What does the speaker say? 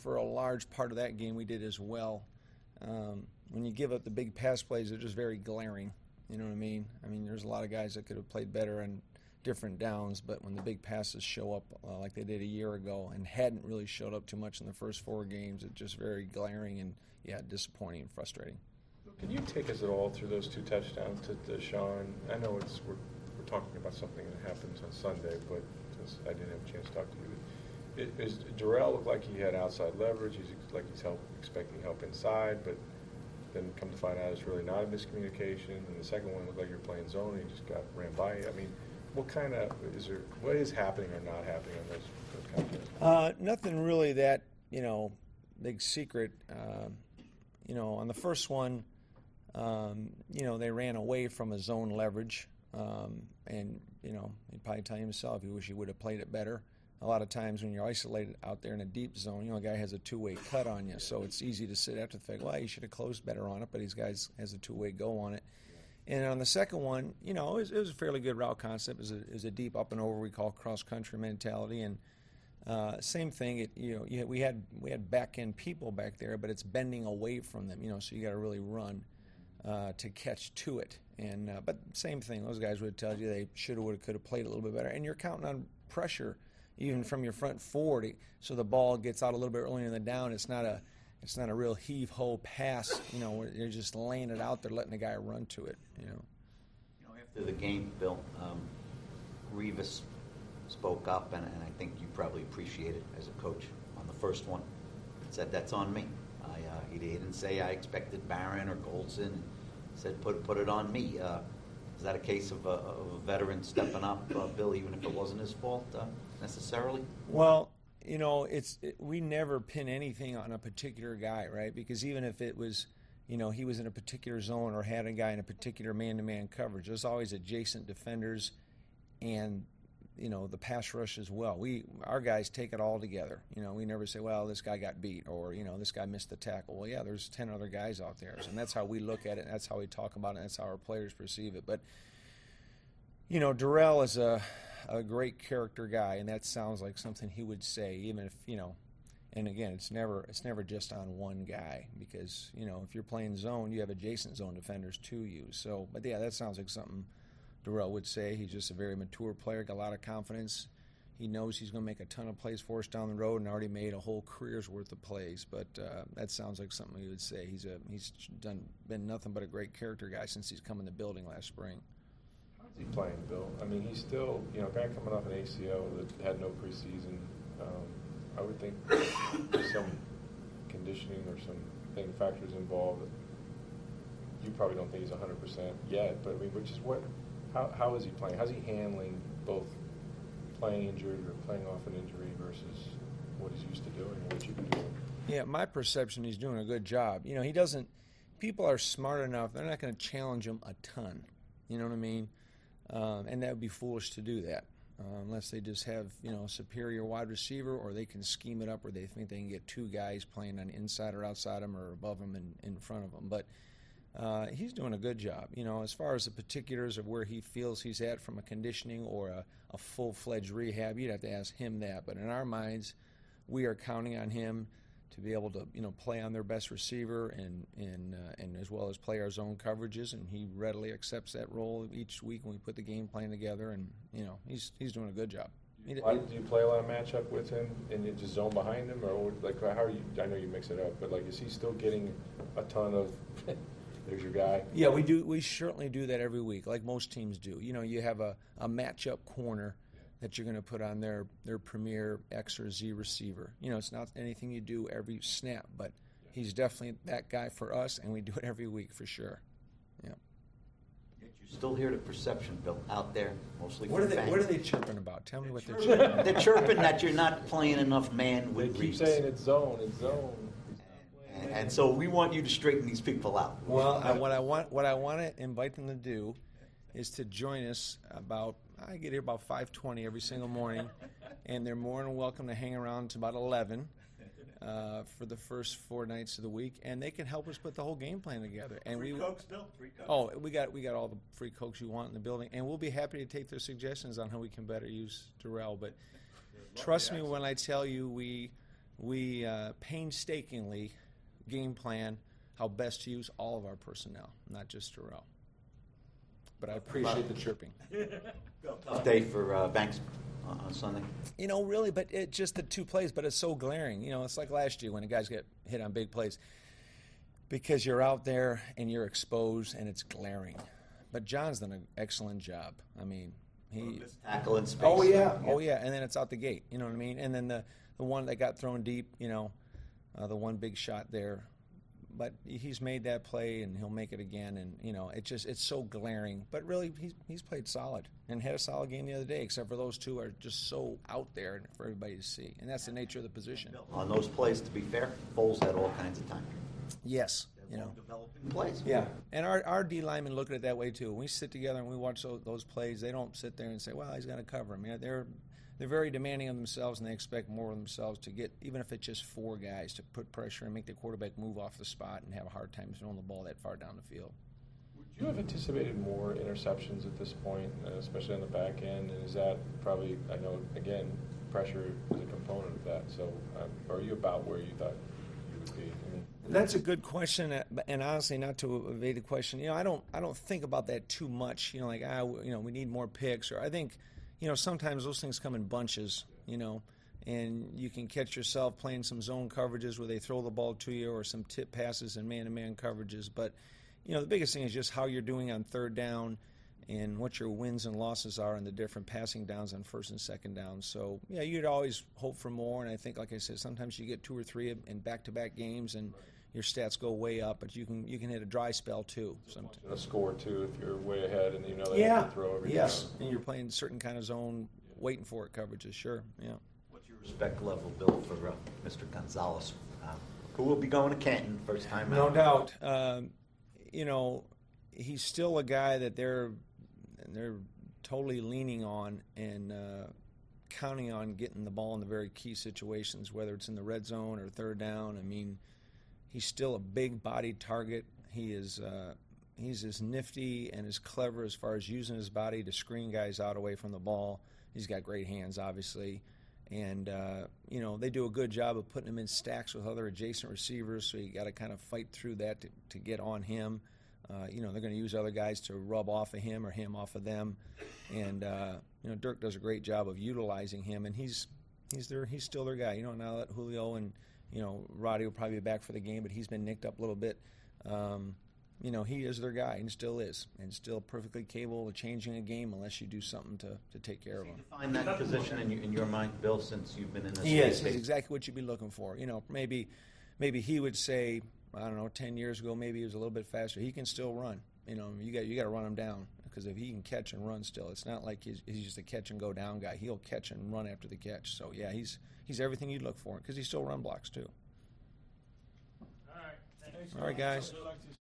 for a large part of that game, we did as well. When you give up the big pass plays, they're just very glaring. You know what I mean? I mean, there's a lot of guys that could have played better on different downs, but when the big passes show up like they did a year ago and hadn't really showed up too much in the first 4 games, it's just very glaring and, yeah, disappointing and frustrating. Can you take us at all through those 2 touchdowns to Deshaun? I know we're talking about something that happens on Sunday, but since I didn't have a chance to talk to you, does Darrell look like he had outside leverage? He's expecting help inside, but then come to find out it's really not a miscommunication. And the second one looked like you're playing zone and you just got ran by. I mean, what is happening or not happening on those kind of things? Nothing really that, big secret. On the first one, they ran away from a zone leverage. And, he'd probably tell himself he wish he would have played it better. A lot of times when you're isolated out there in a deep zone, a guy has a 2-way cut on you, so it's easy to sit after the fact, well, you should have closed better on it, but these guys has a 2-way go on it. And on the second one, it was a fairly good route concept. It was a deep up and over, we call cross-country mentality. And same thing, we had back-end people back there, but it's bending away from them, so you got to really run to catch to it. And but same thing, those guys would tell you they should have, would have, could have played a little bit better. And you're counting on pressure, even from your front forward, so the ball gets out a little bit earlier in the down. It's not a real heave-ho pass, where you're just laying it out there, letting the guy run to it, After the game, Bill, Revis spoke up, and I think you probably appreciate it as a coach on the first one. Said, that's on me. He didn't say I expected Barron or Goldson. He said, put it on me. Is that a case of a veteran stepping up, Bill, even if it wasn't his fault necessarily? Well, we never pin anything on a particular guy, right? Because even if it was, he was in a particular zone or had a guy in a particular man-to-man coverage, there's always adjacent defenders and, the pass rush as well. Our guys take it all together. We never say, well, this guy got beat or, this guy missed the tackle. Well, yeah, there's 10 other guys out there. And that's how we look at it. And that's how we talk about it. And that's how our players perceive it. But, Darrell is a great character guy, and that sounds like something he would say, even if, and again, it's never just on one guy because, if you're playing zone, you have adjacent zone defenders to you. So, but yeah, that sounds like something Darrell would say. He's just a very mature player, got a lot of confidence. He knows he's going to make a ton of plays for us down the road and already made a whole career's worth of plays. But that sounds like something he would say. He's been nothing but a great character guy since he's come in the building last spring. How's he playing, Bill? I mean, he's still, guy coming off an ACL that had no preseason. I would think there's some conditioning or some factors involved. You probably don't think he's 100% yet, but I mean, how is he playing? How's he handling both playing injured or playing off an injury versus what he's used to doing and what you've been doing? Yeah, my perception, he's doing a good job. People are smart enough, they're not going to challenge him a ton. You know what I mean? And that would be foolish to do that. Unless they just have, a superior wide receiver or they can scheme it up where they think they can get 2 guys playing on inside or outside them or above them and in front of them. But he's doing a good job. As far as the particulars of where he feels he's at from a conditioning or a full-fledged rehab, you'd have to ask him that. But in our minds, we are counting on him to be able to, play on their best receiver and as well as play our zone coverages, and he readily accepts that role each week when we put the game plan together, and he's doing a good job. Do you play a lot of matchup with him and you just zone behind him, or how are you? I know you mix it up, but is he still getting a ton of? There's your guy. Yeah, we do. We certainly do that every week, like most teams do. You have a matchup corner that you're going to put on their premier X or Z receiver. It's not anything you do every snap, but he's definitely that guy for us, and we do it every week for sure. Yeah. Yet you still hear the perception, Bill, out there, mostly What from fans. What are they chirping about? Tell me what they're chirping. They're chirping that you're not playing enough man with They keep Reeves. saying it's zone. And so we want you to straighten these people out. Well, what I want to invite them to do is to join us I get here about 5:20 every single morning, and they're more than welcome to hang around to about 11 for the first 4 nights of the week, and they can help us put the whole game plan together. And Free Cokes, Bill? Free Cokes. Oh, we got all the free Cokes you want in the building, and we'll be happy to take their suggestions on how we can better use Darrell. But trust me when I tell you, we we painstakingly game plan how best to use all of our personnel, not just Darrell. But I appreciate the chirping. Tough day for Banks on Sunday. Really, but it just the 2 plays, but it's so glaring. It's like last year when the guys get hit on big plays because you're out there and you're exposed and it's glaring. But John's done an excellent job. I mean, he tackle in space. Oh yeah, and then it's out the gate. You know what I mean? And then the one that got thrown deep, the one big shot there. But he's made that play, and he'll make it again. And it's so glaring. But really, he's played solid and had a solid game the other day. Except for those 2 are just so out there for everybody to see, and that's the nature of the position. On those plays, to be fair, Foles had all kinds of time. Yes, Developing plays. Yeah, and our D linemen look at it that way too. When we sit together and we watch those plays, they don't sit there and say, "Well, he's going to cover him." They're very demanding of themselves, and they expect more of themselves to get, even if it's just 4 guys, to put pressure and make the quarterback move off the spot and have a hard time throwing the ball that far down the field. Would you have anticipated more interceptions at this point, especially on the back end? And is that probably, I know, again, pressure is a component of that. So are you about where you thought you would be? That's a good question, and honestly, not to evade the question, I don't think about that too much. We need more picks, or I think, sometimes those things come in bunches, and you can catch yourself playing some zone coverages where they throw the ball to you, or some tip passes and man-to-man coverages. But the biggest thing is just how you're doing on third down and what your wins and losses are in the different passing downs on first and second down. So, yeah, you'd always hope for more, and I think, like I said, sometimes you get 2 or 3 in back-to-back games, and your stats go way up, but you can hit a dry spell too. Sometimes. A score too if you're way ahead and they have to throw every yes, down. And you're playing certain kind of zone, waiting for it coverages. Sure, yeah. What's your respect level, Bill, for Mr. Gonzalez, who will be going to Canton first time No out? doubt. He's still a guy that they're totally leaning on and counting on getting the ball in the very key situations, whether it's in the red zone or third down. I mean, he's still a big-bodied target. He's as nifty and as clever as far as using his body to screen guys out away from the ball. He's got great hands, obviously. And, they do a good job of putting him in stacks with other adjacent receivers, so you got to kind of fight through that to get on him. They're going to use other guys to rub off of him or him off of them. And, Dirk does a great job of utilizing him, and he's still their guy. Now that Julio and Roddy will probably be back for the game, but he's been nicked up a little bit. He is their guy and still is, and still perfectly capable of changing a game unless you do something to take care of him. Find that position in your mind, Bill, since you've been in this. Yes, he's exactly what you'd be looking for. Maybe he would say, I don't know, 10 years ago, maybe he was a little bit faster. He can still run. You got to run him down, because if he can catch and run still, it's not like he's just a catch and go down guy. He'll catch and run after the catch. So yeah, he's everything you'd look for, because he still run blocks too. All right, thanks. All right, guys.